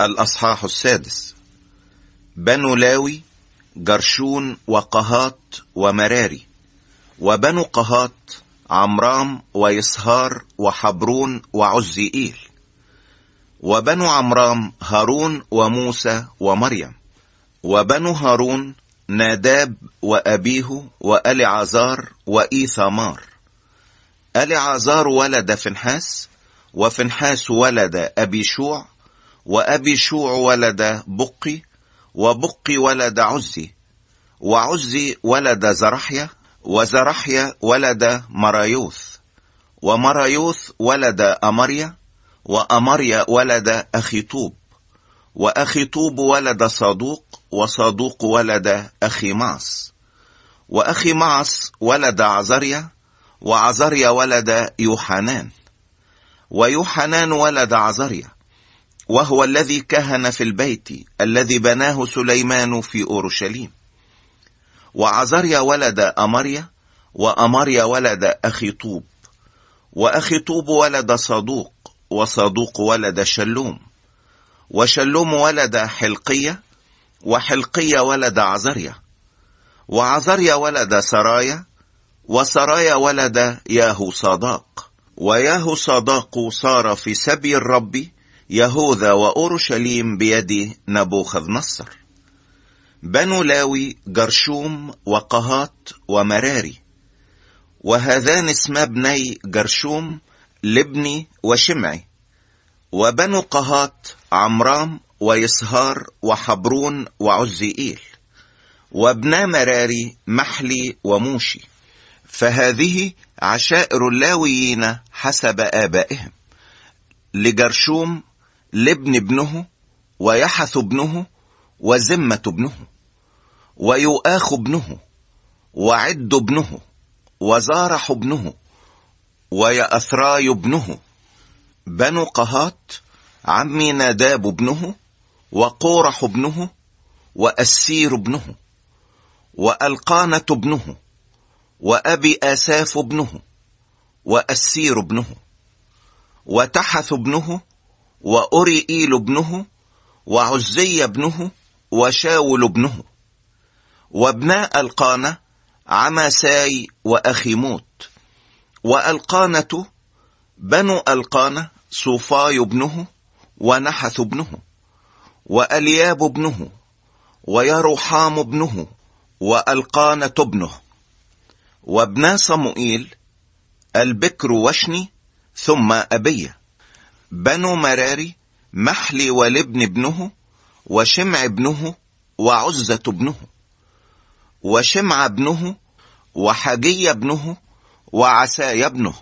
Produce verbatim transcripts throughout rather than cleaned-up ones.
الأصحاح السادس. بنو لاوي جرشون وقهات ومراري. وبنو قهات عمرام ويسهار وحبرون وعزيئيل. وبنو عمرام هارون وموسى ومريم. وبنو هارون ناداب وأبيه وألعازار وإيثامار. ألعازار ولد فنحاس، وفنحاس ولد أبيشوع، وأبيشوع ولد بقي، وبقي ولد عزي، وعزي ولد زرحيا، وزرحيا ولد مرايوث، ومرايوث ولد أمريا، وأمريا ولد أخيطوب، وأخيطوب ولد صادوق، وصادوق ولد أخيماس، وأخيماس ولد عزريا، وعزريا ولد يوحنان، ويوحنان ولد عزريا، وهو الذي كهن في البيت الذي بناه سليمان في أورشليم. وعزريا ولد أمريا، وأمريا ولد أخيطوب، وأخيطوب ولد صادوق، وصادوق ولد شلوم، وشلوم ولد حلقية، وحلقية ولد عزريا، وعزريا ولد سرايا، وسرايا ولد ياهو صاداق، وياهو صاداق صار في سبي الرب يهوذا وأورشليم بيد نبوخذ نصر. بنو لاوي جرشوم وقهات ومراري. وهذان اسما ابني جرشوم لبني وشمعي. وبنو قهات عمرام ويسهار وحبرون وعزيئيل. وابنا مراري محلي وموشي. فهذه عشائر اللاويين حسب آبائهم: لجرشوم لابن ابنه، ويحث ابنه، وزمة ابنه، ويؤاخ ابنه، وعد ابنه، وزارح ابنه، ويأثراي ابنه. بنو قهات عمي ناداب ابنه، وقورح ابنه، وأسير ابنه، وألقانة ابنه، وأبي آساف ابنه، وأسير ابنه، وتحث ابنه، وأريئيل ابنه، وعزي ابنه، وشاول ابنه. وابناء ألقانة عماساي وأخيموت. وألقانة بنو ألقانة صوفاي ابنه، ونحث ابنه، وألياب ابنه، ويروحام ابنه، وألقانة ابنه. وابنا صموئيل البكر وشني ثم أبيه. بنو مراري محلي ولبن ابنه، وشمع ابنه، وعزة ابنه، وشمع ابنه، وحجي ابنه، وعساي ابنه.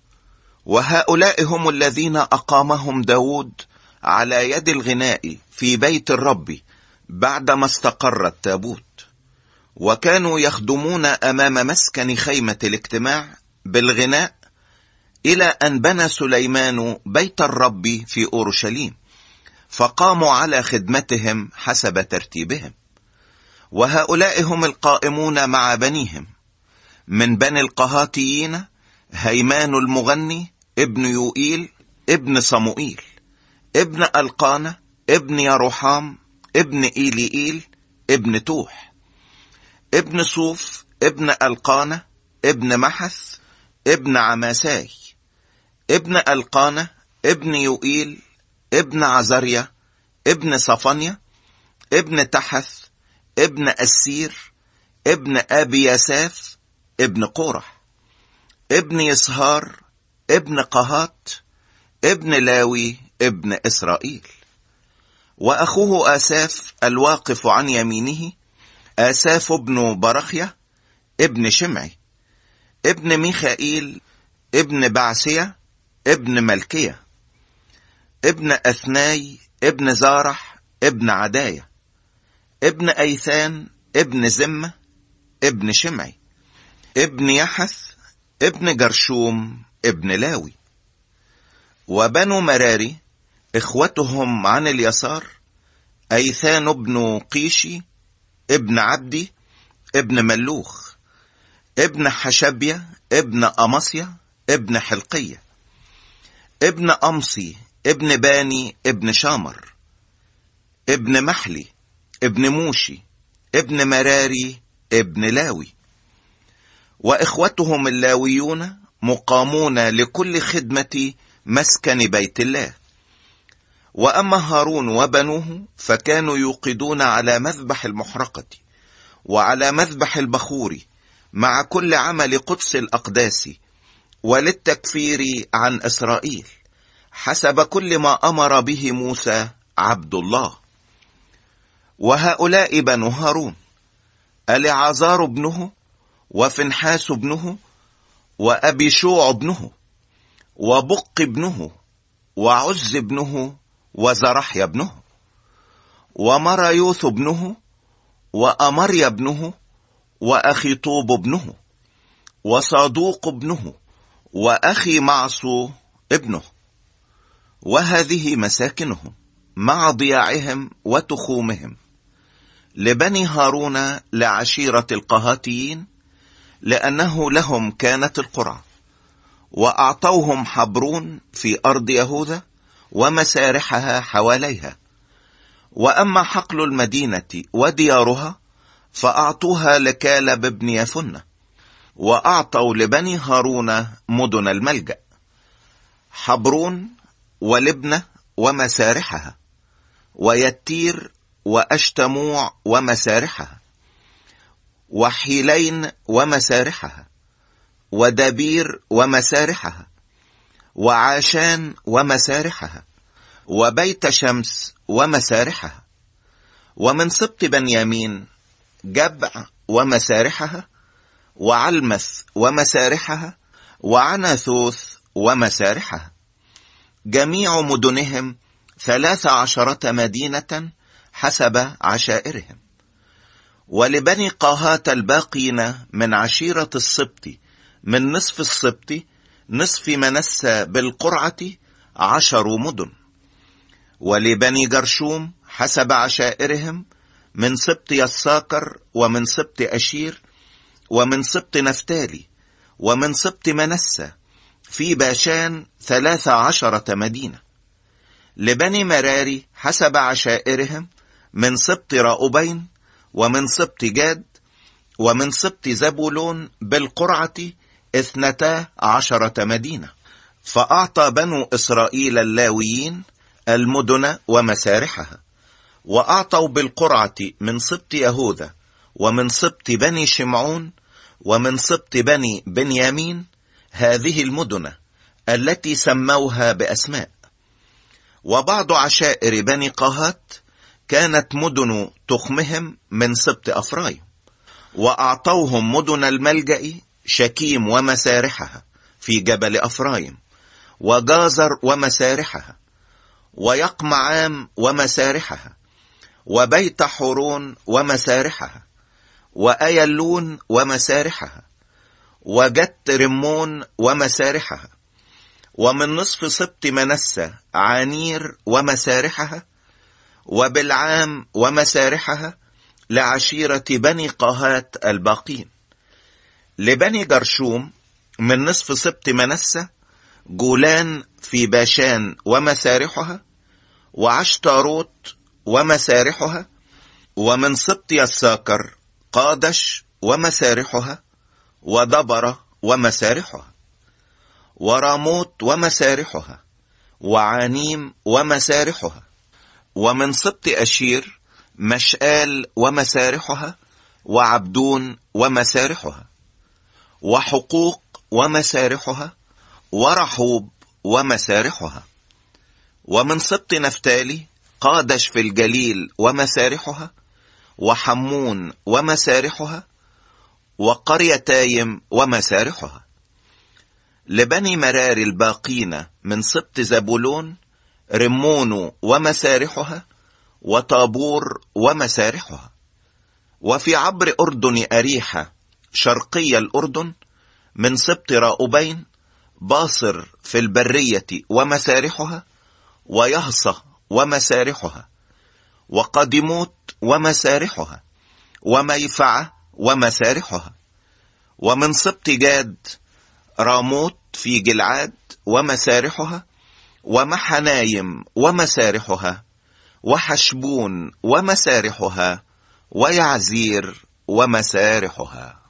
وهؤلاء هم الذين أقامهم داود على يد الغناء في بيت الرب بعدما استقر التابوت. وكانوا يخدمون أمام مسكن خيمة الاجتماع بالغناء إلى أن بنى سليمان بيت الرب في أورشليم، فقاموا على خدمتهم حسب ترتيبهم. وهؤلاء هم القائمون مع بنيهم: من بني القهاتيين هيمان المغني ابن يوئيل ابن صموئيل، ابن ألقانة ابن يروحام ابن إيليئيل ابن توح، ابن صوف ابن ألقانة ابن محث ابن عماساي، ابن ألقانة ابن يوئيل ابن عزريا ابن صفانيا، ابن تحث ابن أسير ابن أبي يساف ابن قورح، ابن يسهار ابن قهات ابن لاوي ابن إسرائيل. وأخوه آساف الواقف عن يمينه آساف ابن برخية ابن شمعي، ابن ميخائيل ابن بعسية ابن ملكية، ابن أثناي ابن زارح ابن عداية، ابن أيثان ابن زمة ابن شمعي، ابن يحث ابن جرشوم ابن لاوي. وبنو مراري إخوتهم عن اليسار: أيثان ابن قيشي ابن عبدي ابن ملوخ، ابن حشبية ابن أمصيا ابن حلقية، ابن أمصي ابن باني ابن شامر، ابن محلي ابن موشي ابن مراري ابن لاوي. وإخوتهم اللاويون مقامون لكل خدمة مسكن بيت الله. وأما هارون وبنوه فكانوا يوقدون على مذبح المحرقة وعلى مذبح البخور مع كل عمل قدس الأقداس وللتكفير عن إسرائيل حسب كل ما أمر به موسى عبد الله. وهؤلاء بنو هارون: العازار ابنه، وفنحاس ابنه، وأبيشوع ابنه، وبق ابنه، وعز ابنه، وزرحيا ابنه، ومرايوث ابنه، وأمريا ابنه، وأخيطوب ابنه، وصادوق ابنه، وأخي معصو ابنه. وهذه مساكنهم مع ضياعهم وتخومهم لبني هارون لعشيرة القهاتيين، لأنه لهم كانت القرعة. وأعطوهم حبرون في أرض يهوذا ومسارحها حواليها. وأما حقل المدينة وديارها فأعطوها لكالب بن يفنة. وأعطوا لبني هارون مدن الملجأ: حبرون ولبنة ومسارحها، ويتير وأشتموع ومسارحها، وحيلين ومسارحها، ودبير ومسارحها، وعاشان ومسارحها، وبيت شمس ومسارحها. ومن سبط بنيامين جبع ومسارحها، وعلمث ومسارحها، وعناثوث ومسارحها. جميع مدنهم ثلاث عشرة مدينة حسب عشائرهم. ولبني قاهات الباقين من عشيرة السبط من نصف السبط نصف منسى بالقرعة عشر مدن. ولبني جرشوم حسب عشائرهم من سبط يساكر، ومن سبط أشير، ومن سبط نفتالي، ومن سبط منسى في باشان ثلاث عشرة مدينة. لبني مراري حسب عشائرهم من سبط راؤبين، ومن سبط جاد، ومن سبط زبولون بالقرعة اثنتا عشرة مدينة. فأعطى بنو إسرائيل اللاويين المدن ومسارحها. وأعطوا بالقرعة من سبط يهوذا، ومن سبط بني شمعون، ومن سبط بني بنيامين هذه المدن التي سموها بأسماء. وبعض عشائر بني قاهات كانت مدن تخمهم من سبط أفرايم. وأعطوهم مدن الملجأ: شكيم ومسارحها في جبل أفرايم، وجازر ومسارحها، ويقمعام ومسارحها، وبيت حورون ومسارحها، وأيلون ومسارحها، وجت رمون ومسارحها. ومن نصف سبط منسى عانير ومسارحها، وبلعام ومسارحها لعشيرة بني قاهات الباقين. لبني جرشوم من نصف سبط منسى جولان في باشان ومسارحها، وعشتاروت ومسارحها. ومن سبط يساكر قادش ومسارحها، ودبر ومسارحها، وراموت ومسارحها، وعانيم ومسارحها. ومن سبط أشير مشآل ومسارحها، وعبدون ومسارحها، وحقوق ومسارحها، ورحوب ومسارحها. ومن سبط نفتالي قادش في الجليل ومسارحها، وحمون ومسارحها، وقريتايم ومسارحها. لبني مرار الباقين من سبط زبولون رمون ومسارحها، وطابور ومسارحها. وفي عبر أردن أريحة شرقي الأردن من سبط راؤبين باصر في البرية ومسارحها، ويهصة ومسارحها، وقدموت ومسارحها، وميفعة ومسارحها. ومن سبط جاد راموت في جلعاد ومسارحها، ومحنايم ومسارحها، وحشبون ومسارحها، ويعزير ومسارحها.